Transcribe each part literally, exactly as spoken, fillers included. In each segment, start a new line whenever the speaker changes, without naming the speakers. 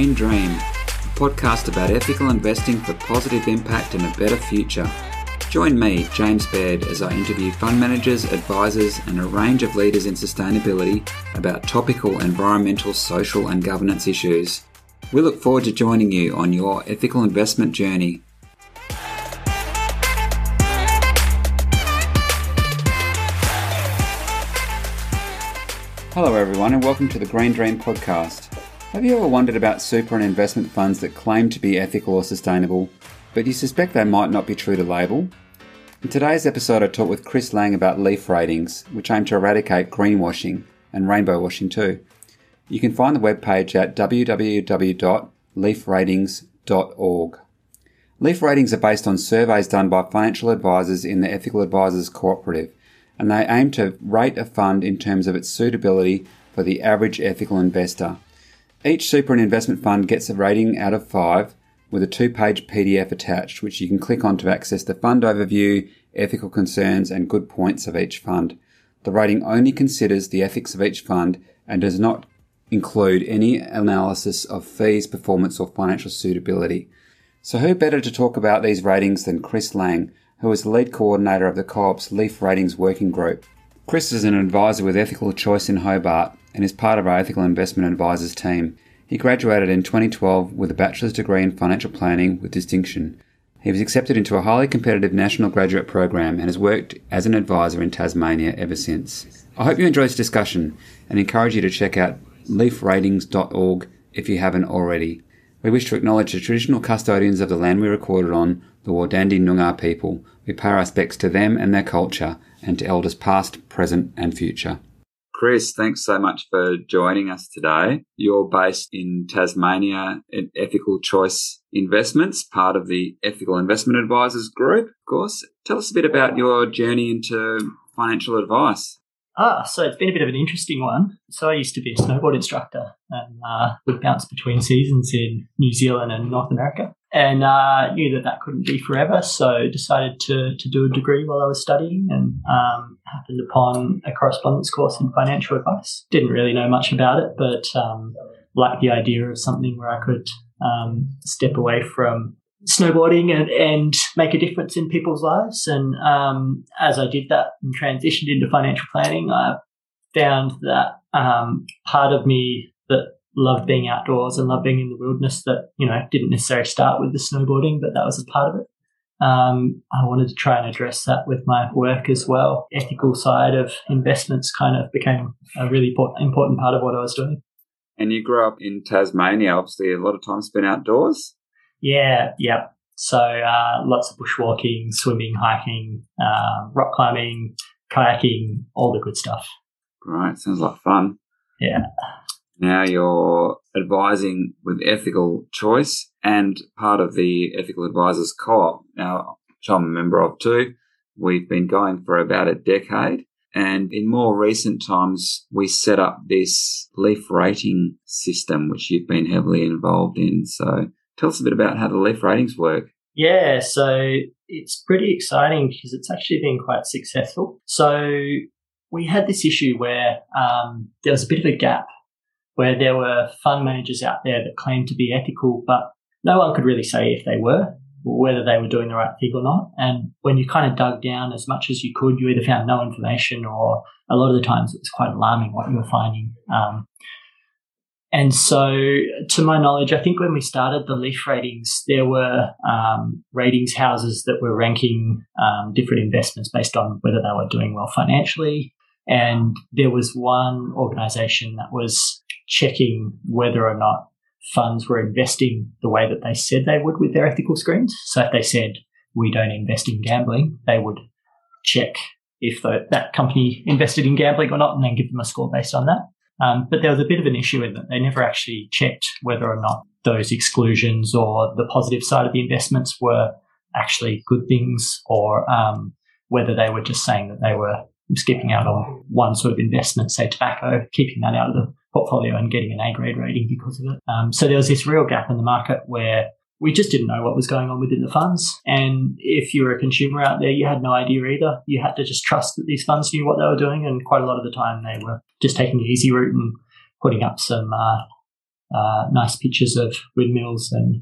Green Dream, a podcast about ethical investing for positive impact and a better future. Join me, James Baird, as I interview fund managers, advisors, and a range of leaders in sustainability about topical environmental, social, and governance issues. We look forward to joining you on your ethical investment journey. Hello everyone and welcome to the Green Dream podcast. Have you ever wondered about super and investment funds that claim to be ethical or sustainable, but you suspect they might not be true to label? In today's episode I talk with Chris Lang about Leaf Ratings, which aim to eradicate greenwashing and rainbow washing too. You can find the webpage at w w w dot leaf ratings dot org. Leaf Ratings are based on surveys done by financial advisors in the Ethical Advisors Cooperative, and they aim to rate a fund in terms of its suitability for the average ethical investor. Each super and investment fund gets a rating out of five with a two-page P D F attached, which you can click on to access the fund overview, ethical concerns and good points of each fund. The rating only considers the ethics of each fund and does not include any analysis of fees, performance or financial suitability. So who better to talk about these ratings than Chris Lang, who is the lead coordinator of the Co-op's Leaf Ratings Working Group. Chris is an advisor with Ethical Choice in Hobart and is part of our Ethical Investment Advisors team. He graduated in twenty twelve with a bachelor's degree in financial planning with distinction. He was accepted into a highly competitive national graduate program and has worked as an advisor in Tasmania ever since. I hope you enjoyed this discussion and encourage you to check out leaf ratings dot org if you haven't already. We wish to acknowledge the traditional custodians of the land we recorded on, the Wardandi Noongar people. We pay our respects to them and their culture and to elders past, present and future. Chris, thanks so much for joining us today. You're based in Tasmania at Ethical Choice Investments, part of the Ethical Investment Advisors Group, of course. Tell us a bit about your journey into financial advice.
Ah, so it's been a bit of an interesting one. So I used to be a snowboard instructor and uh, would bounce between seasons in New Zealand and North America, and uh, knew that that couldn't be forever. So decided to to do a degree while I was studying, and um, happened upon a correspondence course in financial advice. Didn't really know much about it, but um, liked the idea of something where I could um, step away from snowboarding and, and make a difference in people's lives. And um, as I did that and transitioned into financial planning, I found that um, part of me that loved being outdoors and loved being in the wilderness that, you know, didn't necessarily start with the snowboarding, but that was a part of it. Um, I wanted to try and address that with my work as well. Ethical side of investments kind of became a really important, important part of what I was doing.
And you grew up in Tasmania, obviously a lot of time spent outdoors.
Yeah, yeah. So uh, lots of bushwalking, swimming, hiking, uh, rock climbing, kayaking, all the good stuff.
Great, sounds like fun.
Yeah.
Now you're advising with Ethical Choice and part of the Ethical Advisors Co-op, now, which I'm a member of too. We've been going for about a decade. And in more recent times, we set up this leaf rating system, which you've been heavily involved in. So tell us a bit about how the leaf ratings work.
Yeah, so it's pretty exciting because it's actually been quite successful. So we had this issue where um, there was a bit of a gap where there were fund managers out there that claimed to be ethical, but no one could really say if they were, or whether they were doing the right thing or not. And when you kind of dug down as much as you could, you either found no information or a lot of the times it was quite alarming what you were finding. Um, And so, to my knowledge, I think when we started the Leaf Ratings, there were um, ratings houses that were ranking um, different investments based on whether they were doing well financially. And there was one organisation that was checking whether or not funds were investing the way that they said they would with their ethical screens. So if they said, we don't invest in gambling, they would check if the, that company invested in gambling or not and then give them a score based on that. Um, but there was a bit of an issue in that they never actually checked whether or not those exclusions or the positive side of the investments were actually good things, or um, whether they were just saying that they were skipping out on one sort of investment, say tobacco, keeping that out of the portfolio and getting an A grade rating because of it. Um, so there was this real gap in the market where we just didn't know what was going on within the funds. And if you were a consumer out there, you had no idea either. You had to just trust that these funds knew what they were doing. And quite a lot of the time they were just taking the easy route and putting up some uh, uh, nice pictures of windmills and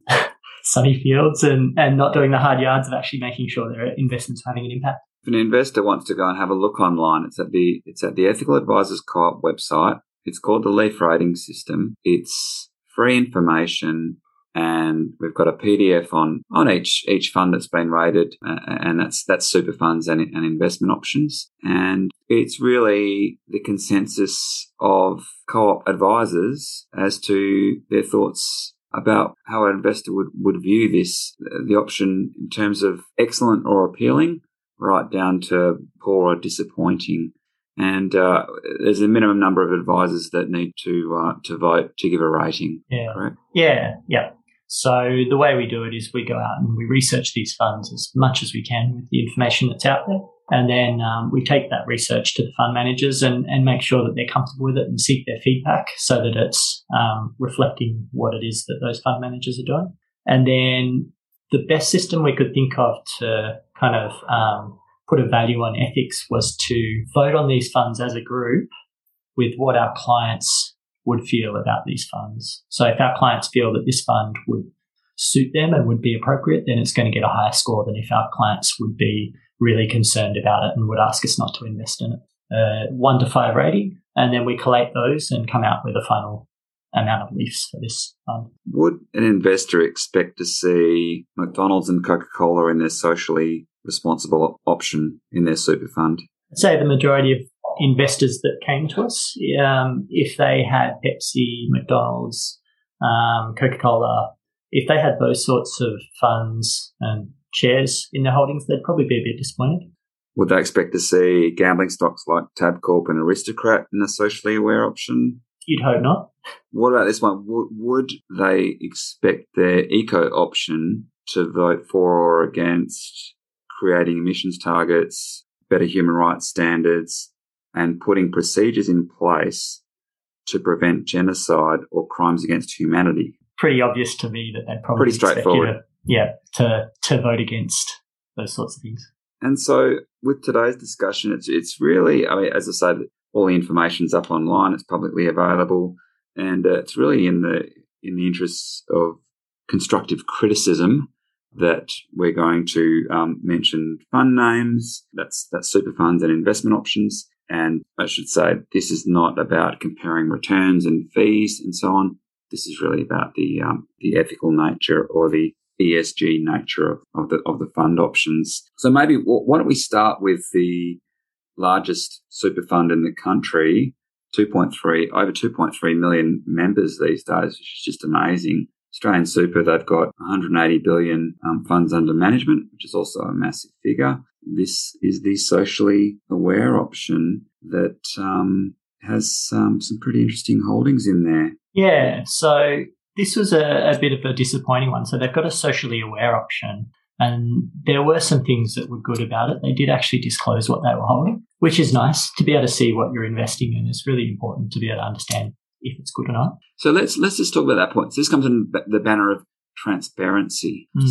sunny fields and, and not doing the hard yards of actually making sure their investments are having an impact.
If an investor wants to go and have a look online, it's at the it's at the Ethical Advisors Co-op website. It's called the Leaf Rating System. It's free information, and we've got a P D F on, on each each fund that's been rated, uh, and that's that's super funds and, and investment options. And it's really the consensus of co-op advisors as to their thoughts about how an investor would, would view this, the option in terms of excellent or appealing, right down to poor or disappointing. And uh, there's a minimum number of advisors that need to uh, to vote to give a rating,
yeah.
correct?
Yeah, yeah. So the way we do it is we go out and we research these funds as much as we can with the information that's out there. And then um, we take that research to the fund managers and, and make sure that they're comfortable with it and seek their feedback so that it's um, reflecting what it is that those fund managers are doing. And then the best system we could think of to kind of um, put a value on ethics was to vote on these funds as a group with what our clients would feel about these funds. So if our clients feel that this fund would suit them and would be appropriate, then it's going to get a higher score than if our clients would be really concerned about it and would ask us not to invest in it. Uh, one to five rating, and then we collate those and come out with a final amount of leafs for this fund.
Would an investor expect to see McDonald's and Coca-Cola in their socially responsible option in their super fund?
I'd say the majority of investors that came to us, um, if they had Pepsi, McDonald's, um, Coca-Cola, if they had those sorts of funds and shares in their holdings, they'd probably be a bit disappointed.
Would they expect to see gambling stocks like Tabcorp and Aristocrat in a socially aware option?
You'd hope not.
What about this one? W- would they expect their eco option to vote for or against creating emissions targets, better human rights standards, and putting procedures in place to prevent genocide or crimes against humanity?
Pretty obvious to me that they'd probably
Pretty straightforward.
expect you to, yeah, to, to vote against those sorts of things.
And so with today's discussion, it's it's really, I mean, as I say, all the information's up online, it's publicly available, and uh, it's really in the in the interests of constructive criticism that we're going to um, mention fund names, that's that's super funds and investment options. And I should say, this is not about comparing returns and fees and so on. This is really about the um, the ethical nature or the E S G nature of, of the of the fund options. So maybe why don't we start with the largest super fund in the country, two point three over two point three million members these days, which is just amazing. Australian Super, they've got one hundred eighty billion um, funds under management, which is also a massive figure. This is the socially aware option that um, has um, some pretty interesting holdings in there.
Yeah, so this was a, a bit of a disappointing one. So they've got a socially aware option, and there were some things that were good about it. They did actually disclose what they were holding, which is nice. To be able to see what you're investing in is really important to be able to understand if it's good or not.
So let's let's just talk about that point. So this comes in the banner of transparency. Mm.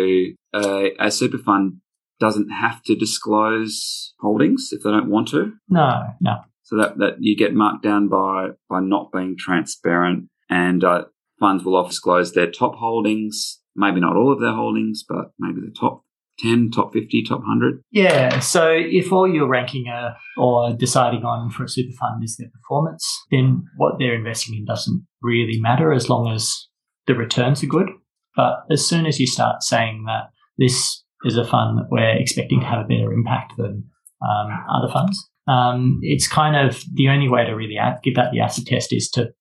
So uh, a super fund doesn't have to disclose holdings if they don't want to.
No, no.
So that, that you get marked down by by not being transparent, and uh, funds will often disclose their top holdings, maybe not all of their holdings, but maybe the top ten, top fifty, top one hundred.
Yeah, so if all you're ranking a, or deciding on for a super fund is their performance, then what they're investing in doesn't really matter as long as the returns are good. But as soon as you start saying that this is a fund that we're expecting to have a better impact than um, other funds, um, it's kind of the only way to really give that the acid test is to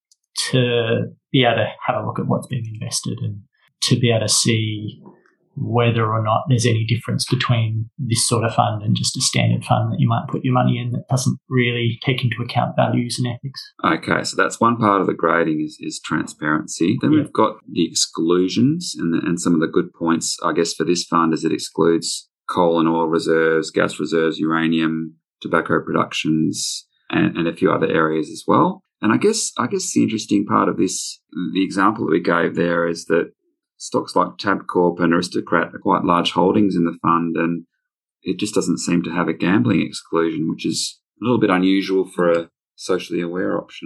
to be able to have a look at what's being invested and to be able to see whether or not there's any difference between this sort of fund and just a standard fund that you might put your money in that doesn't really take into account values and ethics.
Okay, so that's one part of the grading is, is transparency. Then yeah. We've got the exclusions, and, the, and some of the good points, I guess, for this fund is it excludes coal and oil reserves, gas reserves, uranium, tobacco productions, and, and a few other areas as well. And I guess I guess the interesting part of this, the example that we gave there is that stocks like Tabcorp and Aristocrat are quite large holdings in the fund, and it just doesn't seem to have a gambling exclusion, which is a little bit unusual for a socially aware option.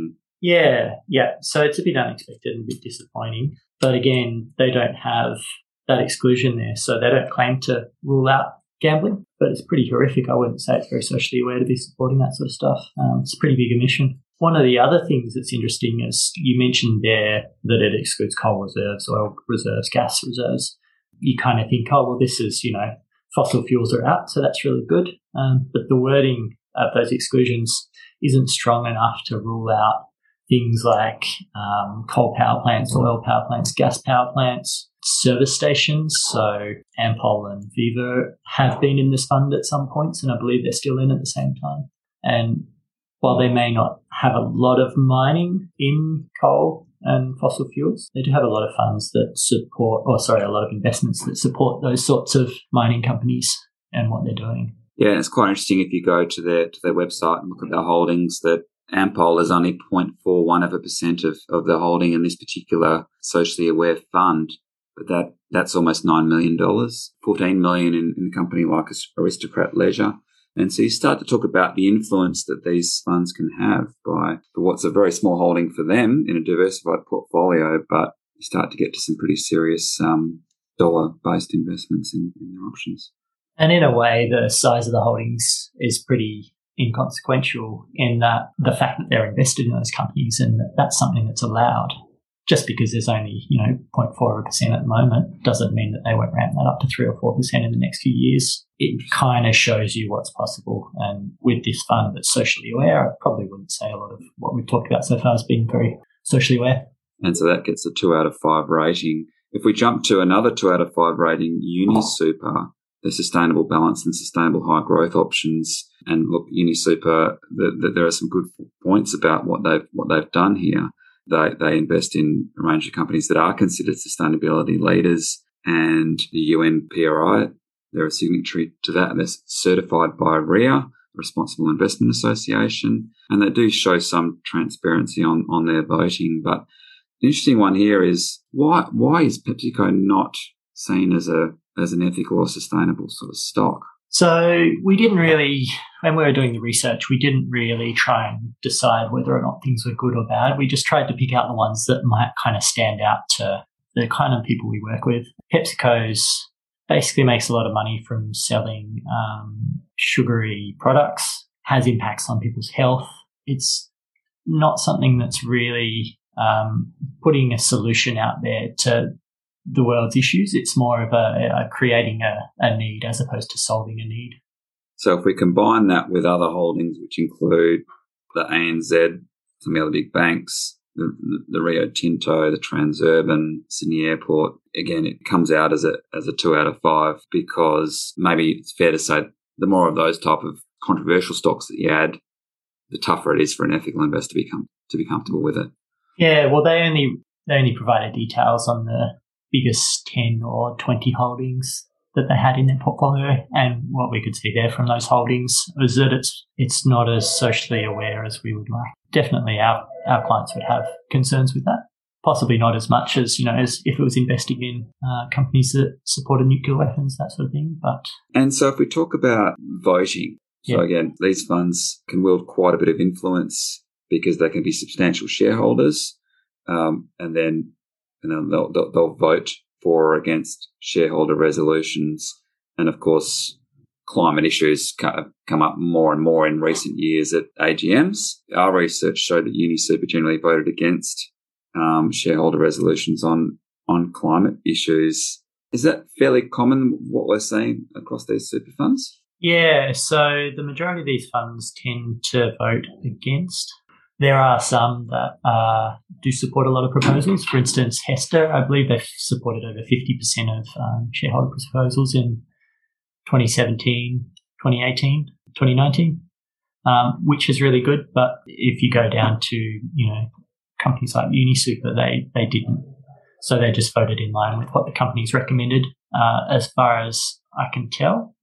Yeah, yeah. So it's a bit unexpected and a bit disappointing. But again, they don't have that exclusion there, so they don't claim to rule out gambling. But it's pretty horrific. I wouldn't say it's very socially aware to be supporting that sort of stuff. Um, it's a pretty big omission. One of the other things that's interesting is you mentioned there that it excludes coal reserves, oil reserves, gas reserves. You kind of think, oh, well, this is, you know, fossil fuels are out, so that's really good. Um, but the wording of those exclusions isn't strong enough to rule out things like um, coal power plants, oil power plants, gas power plants, service stations. So Ampol and Viva have been in this fund at some points, and I believe they're still in at the same time. And while they may not have a lot of mining in coal and fossil fuels, they do have a lot of funds that support, or sorry, a lot of investments that support those sorts of mining companies and what they're doing.
Yeah, it's quite interesting if you go to their to their website and look at their holdings that Ampol is only zero point four one of a percent of, of the holding in this particular socially aware fund, but that that's almost nine million dollars, fourteen million dollars in, in a company like Aristocrat Leisure. And so you start to talk about the influence that these funds can have by for what's a very small holding for them in a diversified portfolio, but you start to get to some pretty serious um, dollar-based investments in, in their options.
And in a way, the size of the holdings is pretty inconsequential in that the fact that they're invested in those companies and that that's something that's allowed. Just because there's only, you know, zero point four percent at the moment doesn't mean that they won't ramp that up to three or four percent in the next few years. It kind of shows you what's possible. And with this fund that's socially aware, I probably wouldn't say a lot of what we've talked about so far has been very socially aware.
And so that gets a two out of five rating. If we jump to another two out of five rating, UniSuper, the sustainable balance and sustainable high growth options. And look, UniSuper, the, the, there are some good points about what they've what they've done here. They they invest in a range of companies that are considered sustainability leaders, and the U N P R I, they're a signatory to that. They're certified by R I A, Responsible Investment Association, and they do show some transparency on, on their voting. But the interesting one here is why why is PepsiCo not seen as a as an ethical or sustainable sort of stock?
So we didn't really, when we were doing the research, we didn't really try and decide whether or not things were good or bad. We just tried to pick out the ones that might kind of stand out to the kind of people we work with. PepsiCo's basically makes a lot of money from selling um, sugary products, has impacts on people's health. It's not something that's really um, putting a solution out there to the world's issues. It's more of a, a creating a, a need as opposed to solving a need.
So if we combine that with other holdings, which include the A N Z, some of the other big banks, the, the Rio Tinto, the Transurban, Sydney Airport, again, it comes out as a as a two out of five, because maybe it's fair to say the more of those type of controversial stocks that you add, the tougher it is for an ethical investor to become to be comfortable with it.
Yeah, well, they only they only provided details on the biggest ten or twenty holdings that they had in their portfolio, and what we could see there from those holdings was that it's it's not as socially aware as we would like. Definitely our, our clients would have concerns with that. Possibly not as much as, you know, as if it was investing in uh, companies that supported nuclear weapons, that sort of thing. But
And so if we talk about voting, so
yeah.
again, these funds can wield quite a bit of influence because they can be substantial shareholders, um, and then and then they'll, they'll, they'll vote for or against shareholder resolutions. And, of course, climate issues come up more and more in recent years at A G Ms. Our research showed that UniSuper generally voted against um, shareholder resolutions on, on climate issues. Is that fairly common, what we're seeing across these super funds?
Yeah, so the majority of these funds tend to vote against. There are some that uh, do support a lot of proposals. For instance, Hester, I believe they've supported over fifty percent of um, shareholder proposals in twenty seventeen, twenty eighteen, twenty nineteen, um, which is really good. But if you go down to, you know, companies like UniSuper, they, they didn't. So they just voted in line with what the companies recommended, uh, as far as I can tell,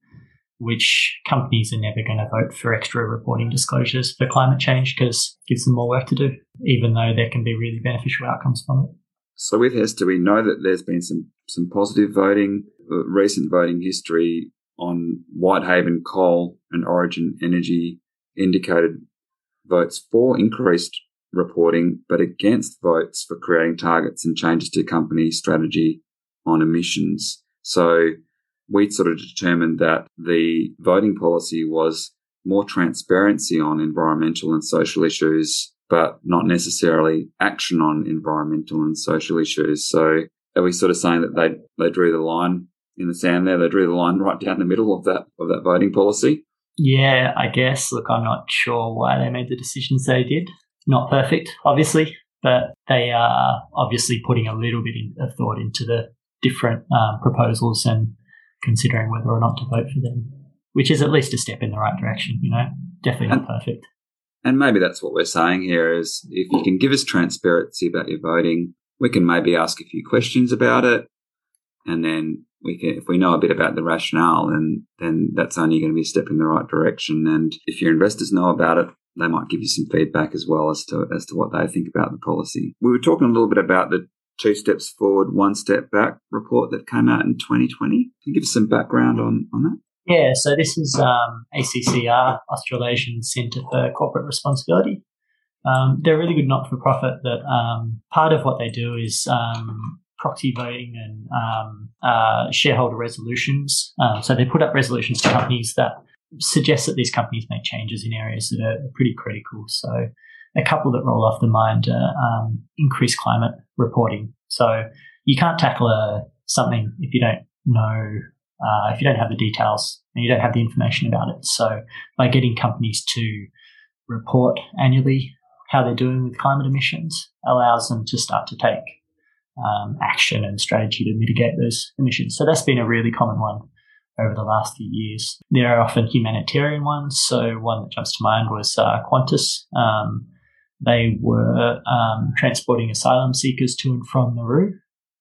which companies are never going to vote for extra reporting disclosures for climate change because it gives them more work to do, even though there can be really beneficial outcomes from it.
So with Hester, we know that there's been some, some positive voting, uh, recent voting history on Whitehaven Coal and Origin Energy indicated votes for increased reporting, but against votes for creating targets and changes to company strategy on emissions. So we sort of determined that the voting policy was more transparency on environmental and social issues, but not necessarily action on environmental and social issues. So are we sort of saying that they they drew the line in the sand there? They drew the line right down the middle of that of that voting policy?
Yeah, I guess. Look, I'm not sure why they made the decisions they did. Not perfect, obviously, but they are obviously putting a little bit of thought into the different um, proposals and considering whether or not to vote for them, which is at least a step in the right direction, you know, definitely not
and,
perfect.
And maybe that's what we're saying here is if you can give us transparency about your voting, we can maybe ask a few questions about it. And then we can, if we know a bit about the rationale, then, then that's only going to be a step in the right direction. And if your investors know about it, they might give you some feedback as well as to, as to what they think about the policy. We were talking a little bit about the two steps forward, one step back report that came out in twenty twenty. Can you give us some background on, on that?
Yeah, so this is um, A C C R, Australasian Centre for Corporate Responsibility. Um, they're a really good not-for-profit that um, part of what they do is um, proxy voting and um, uh, shareholder resolutions. Um, so they put up resolutions to companies that suggest that these companies make changes in areas that are pretty critical. So a couple that roll off the mind are um, increased climate reporting. So you can't tackle a, something if you don't know, uh, if you don't have the details and you don't have the information about it. So by getting companies to report annually how they're doing with climate emissions allows them to start to take um, action and strategy to mitigate those emissions. So that's been a really common one over the last few years. There are often humanitarian ones. So one that jumps to mind was uh, Qantas. Um, they were um, transporting asylum seekers to and from Nauru.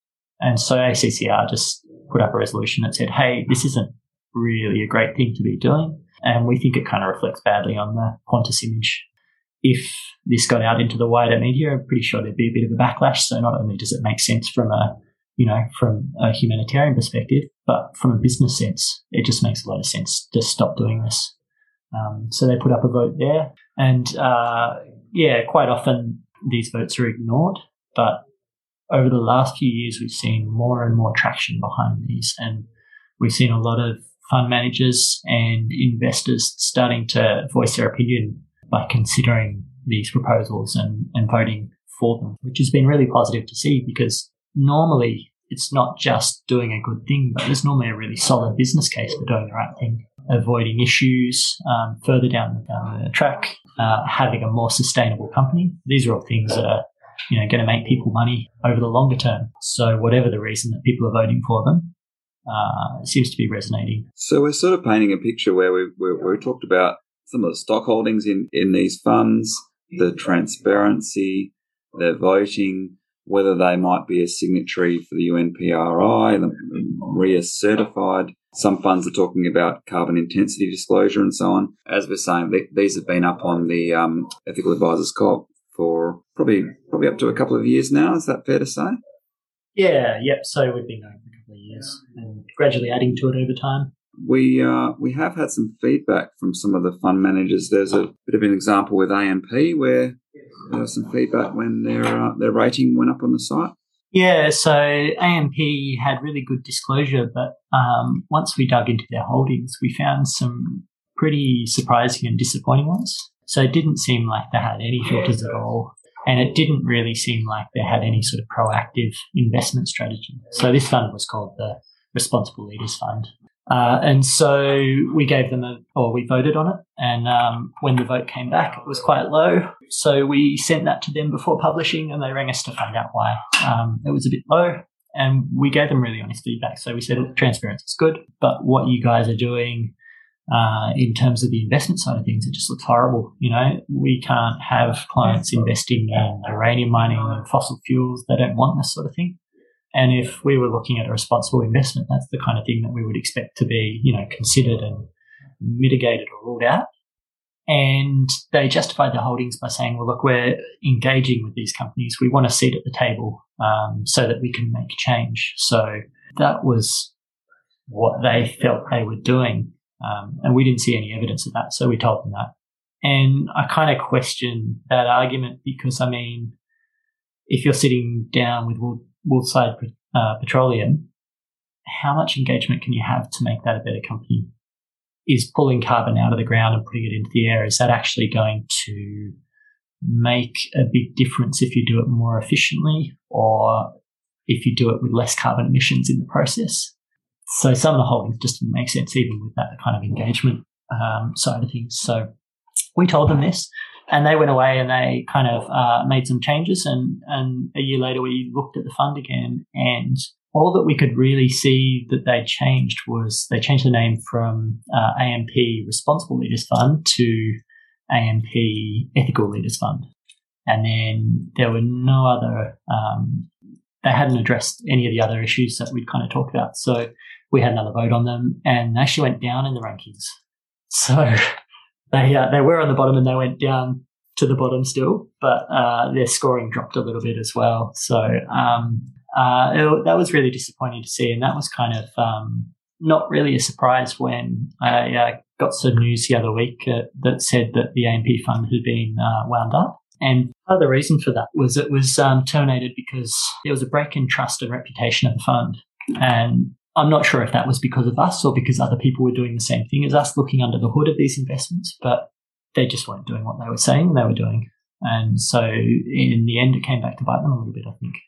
And so A C C R just put up a resolution that said, hey, this isn't really a great thing to be doing. And we think it kind of reflects badly on the Qantas image. If this got out into the wider media, I'm pretty sure there'd be a bit of a backlash. So not only does it make sense from a, you know, from a humanitarian perspective, but from a business sense, it just makes a lot of sense to stop doing this. Um, so they put up a vote there. And, uh, yeah, quite often these votes are ignored. But over the last few years, we've seen more and more traction behind these. And we've seen a lot of fund managers and investors starting to voice their opinion by considering these proposals and, and voting for them, which has been really positive to see because normally it's not just doing a good thing, but there's normally a really solid business case for doing the right thing, avoiding issues um, further down, down the track, uh, having a more sustainable company. These are all things that are, you know, going to make people money over the longer term. So whatever the reason that people are voting for them, uh, seems to be resonating.
So we're sort of painting a picture where we we, we talked about some of the stock holdings in, in these funds, the transparency, their voting, whether they might be a signatory for the U N P R I, the R I A certified. Some funds are talking about carbon intensity disclosure and so on. As we're saying, these have been up on the um, Ethical Advisors Co-op for probably probably up to a couple of years now. Is that fair to say?
Yeah, yep. So we've been going for a couple of years and gradually adding to it over time.
We uh, we have had some feedback from some of the fund managers. There's a bit of an example with A M P where there was some feedback when their uh, their rating went up on the site.
Yeah, so A M P had really good disclosure, but um, once we dug into their holdings, we found some pretty surprising and disappointing ones. So it didn't seem like they had any filters at all, and it didn't really seem like they had any sort of proactive investment strategy. So this fund was called the Responsible Leaders Fund. Uh, and so we gave them a, or we voted on it. And um, when the vote came back, it was quite low. So we sent that to them before publishing and they rang us to find out why um, it was a bit low. And we gave them really honest feedback. So we said, transparency is good, but what you guys are doing uh, in terms of the investment side of things, it just looks horrible. You know, we can't have clients investing in uranium mining and fossil fuels. They don't want this sort of thing. And if we were looking at a responsible investment, that's the kind of thing that we would expect to be, you know, considered and mitigated or ruled out. And they justified their holdings by saying, well, look, we're engaging with these companies. We want a seat at the table um, so that we can make change. So that was what they felt they were doing. Um, and we didn't see any evidence of that. So we told them that. And I kind of question that argument because, I mean, if you're sitting down with Wood, Woodside uh, Petroleum, how much engagement can you have to make that a better company? Is pulling carbon out of the ground and putting it into the air, is that actually going to make a big difference if you do it more efficiently or if you do it with less carbon emissions in the process? So some of the holdings just didn't make sense even with that kind of engagement um, side of things. So we told them this and they went away and they kind of uh, made some changes, and, and a year later we looked at the fund again, and all that we could really see that they changed was they changed the name from uh, A M P Responsible Leaders Fund to A M P Ethical Leaders Fund. And then there were no other, um, they hadn't addressed any of the other issues that we'd kind of talked about. So we had another vote on them and they actually went down in the rankings. So they uh, they were on the bottom and they went down to the bottom still, but uh, their scoring dropped a little bit as well. So um, uh, it, that was really disappointing to see, and that was kind of um, not really a surprise when I uh, got some news the other week uh, that said that the A M P fund had been uh, wound up. And part of the reason for that was it was um, terminated because there was a break in trust and reputation of the fund. And I'm not sure if that was because of us or because other people were doing the same thing as us, looking under the hood of these investments, but they just weren't doing what they were saying they were doing. And so in the end, it came back to bite them a little bit, I think.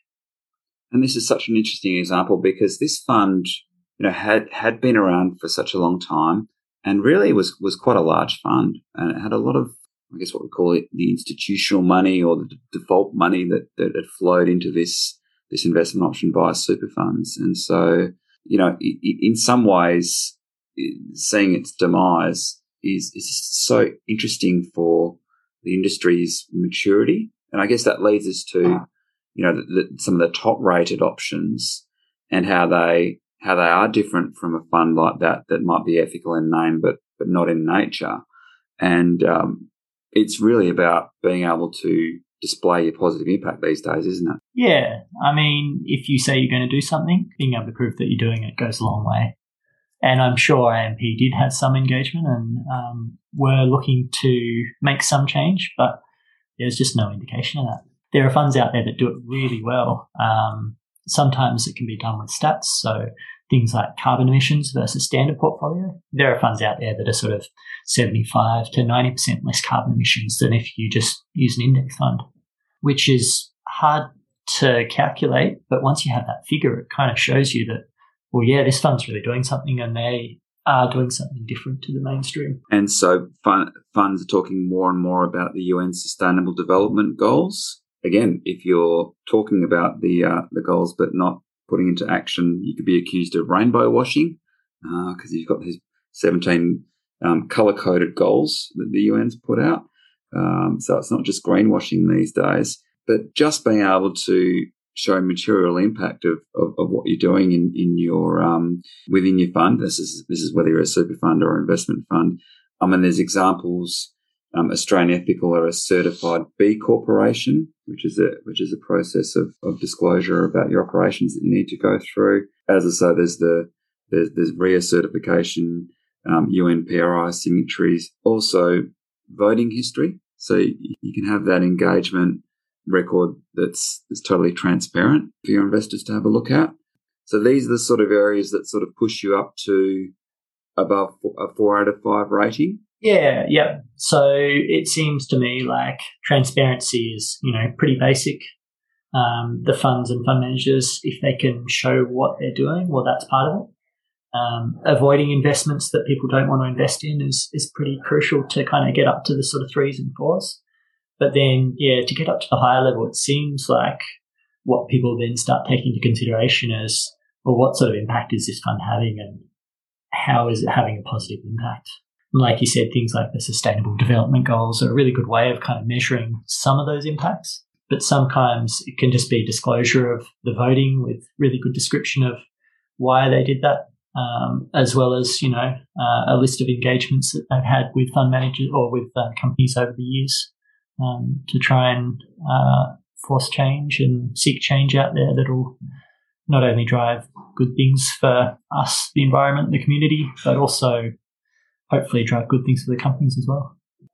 And this is such an interesting example because this fund, you know, had, had been around for such a long time and really was, was quite a large fund, and it had a lot of, I guess what we call it, the institutional money or the d- default money that, that had flowed into this, this investment option via super funds. And so, you know, in some ways, seeing its demise is, is so interesting for the industry's maturity. And I guess that leads us to, you know, the, the, some of the top rated options and how they, how they are different from a fund like that, that might be ethical in name, but, but not in nature. And, um, it's really about being able to display your positive impact these days, isn't it?
Yeah. I mean, if you say you're going to do something, being able to prove that you're doing it goes a long way. And I'm sure A M P did have some engagement and um, were looking to make some change, but there's just no indication of that. There are funds out there that do it really well. Um, sometimes it can be done with stats, so things like carbon emissions versus standard portfolio. There are funds out there that are sort of seventy-five to ninety percent less carbon emissions than if you just use an index fund, which is hard to calculate. But once you have that figure, it kind of shows you that, well, yeah, this fund's really doing something and they are doing something different to the mainstream.
And so fun, funds are talking more and more about the U N Sustainable Development Goals. Again, if you're talking about the uh, the goals but not putting into action, you could be accused of rainbow washing because uh, you've got these seventeen um, colour-coded goals that the U N's put out. Um, so it's not just greenwashing these days, but just being able to show material impact of, of, of what you're doing in, in your um, within your fund. This is this is whether you're a super fund or an investment fund. I mean, there's examples. Um, Australian Ethical are a certified B Corporation, which is a which is a process of, of disclosure about your operations that you need to go through. As I say, there's the there's, there's R I A certification, um, U N P R I signatories, also voting history. So you, you can have that engagement record that's, that's totally transparent for your investors to have a look at. So these are the sort of areas that sort of push you up to above a four out of five rating.
Yeah, yeah. So it seems to me like transparency is, you know, pretty basic. Um, the funds and fund managers, if they can show what they're doing, well, that's part of it. Um, avoiding investments that people don't want to invest in is is pretty crucial to kind of get up to the sort of threes and fours. But then, yeah, to get up to the higher level, it seems like what people then start taking into consideration is, well, what sort of impact is this fund having and how is it having a positive impact? Like you said, things like the Sustainable Development Goals are a really good way of kind of measuring some of those impacts. But sometimes it can just be disclosure of the voting with really good description of why they did that, um, as well as, you know, uh, a list of engagements that they've had with fund managers or with uh, companies over the years um, to try and uh, force change and seek change out there that'll not only drive good things for us, the environment, the community, but also hopefully drive good things for the companies as well.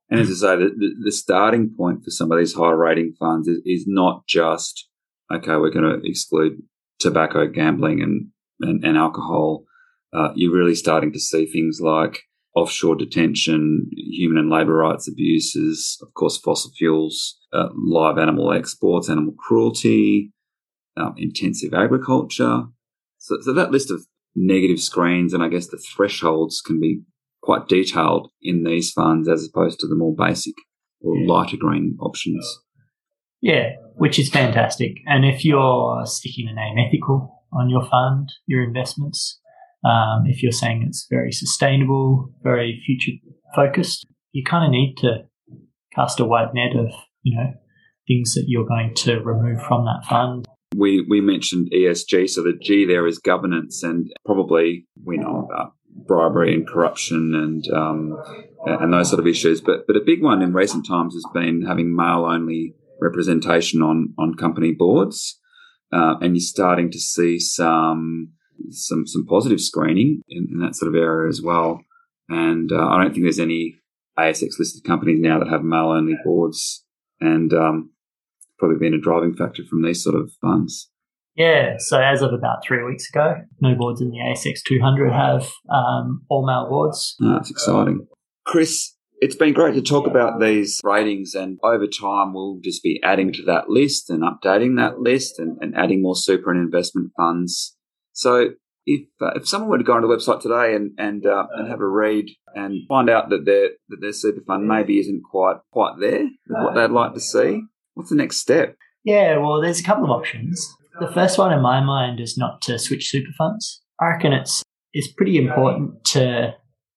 And as I say, the, the, the starting point for some of these high rating funds is, is not just, okay, we're going to exclude tobacco, gambling and, and, and alcohol. Uh, you're really starting to see things like offshore detention, human and labour rights abuses, of course, fossil fuels, uh, live animal exports, animal cruelty, um, intensive agriculture. So, so that list of negative screens and I guess the thresholds can be quite detailed in these funds as opposed to the more basic or lighter green options.
Yeah, which is fantastic. And if you're sticking the name ethical on your fund, your investments, um, if you're saying it's very sustainable, very future focused, you kind of need to cast a wide net of, you know, things that you're going to remove from that fund.
We we mentioned E S G, so the G there is governance, and probably we know about bribery and corruption and um, and those sort of issues. But but a big one in recent times has been having male-only representation on on company boards, uh, and you're starting to see some some some positive screening in, in that sort of area as well. And uh, I don't think there's any A S X listed companies now that have male-only boards, and um, probably been a driving factor from these sort of funds.
Yeah, so as of about three weeks ago, no boards in the A S X two hundred have um, all male boards.
Oh, that's exciting. Chris, it's been great to talk about these ratings, and over time we'll just be adding to that list and updating that list and, and adding more super and investment funds. So if uh, if someone were to go on the website today and and uh, and have a read and find out that their that their super fund maybe isn't quite quite there with what they'd like to see, what's the next step?
Yeah, well, there's a couple of options. The first one in my mind is not to switch super funds. I reckon it's it's pretty important to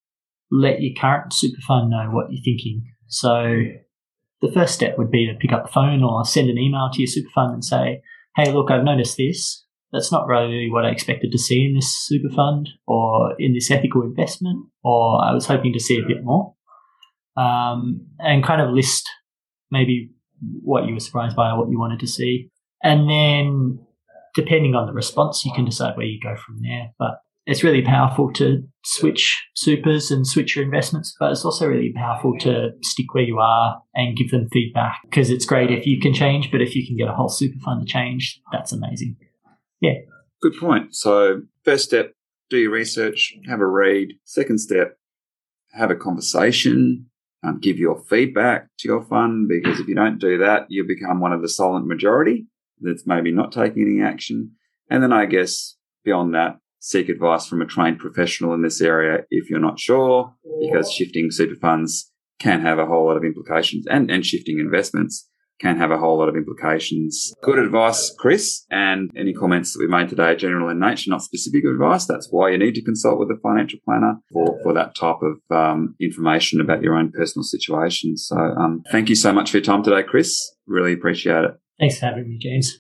let your current super fund know what you're thinking. So the first step would be to pick up the phone or send an email to your super fund and say, hey, look, I've noticed this. That's not really what I expected to see in this super fund or in this ethical investment, or I was hoping to see a bit more. Um, and kind of list maybe what you were surprised by or what you wanted to see. And then depending on the response, you can decide where you go from there. But it's really powerful to switch supers and switch your investments, but it's also really powerful to stick where you are and give them feedback, because it's great if you can change, but if you can get a whole super fund to change, that's amazing. Yeah.
Good point. So first step, do your research, have a read. Second step, have a conversation, um, give your feedback to your fund, because if you don't do that, you become one of the silent majority that's maybe not taking any action. And then I guess beyond that, seek advice from a trained professional in this area if you're not sure, because shifting super funds can have a whole lot of implications, and, and shifting investments can have a whole lot of implications. Good advice, Chris, and any comments that we made today are general in nature, not specific advice. That's why you need to consult with a financial planner for, for that type of um, information about your own personal situation. So um, thank you so much for your time today, Chris. Really appreciate it.
Thanks for having me, James.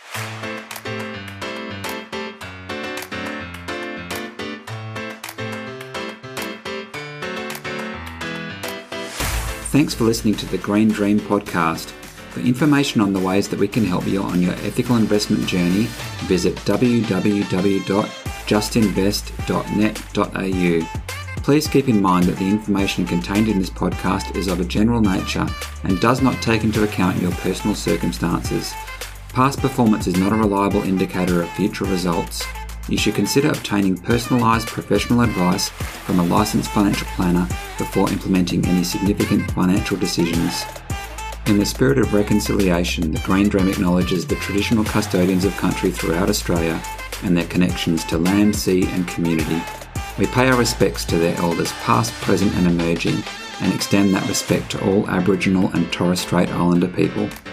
Thanks for listening to the Green Dream podcast. For information on the ways that we can help you on your ethical investment journey, visit w w w dot just invest dot net dot a u. Please keep in mind that the information contained in this podcast is of a general nature and does not take into account your personal circumstances. Past performance is not a reliable indicator of future results. You should consider obtaining personalised professional advice from a licensed financial planner before implementing any significant financial decisions. In the spirit of reconciliation, the Green Dream acknowledges the traditional custodians of country throughout Australia and their connections to land, sea and community. We pay our respects to their elders past, present and emerging, and extend that respect to all Aboriginal and Torres Strait Islander people.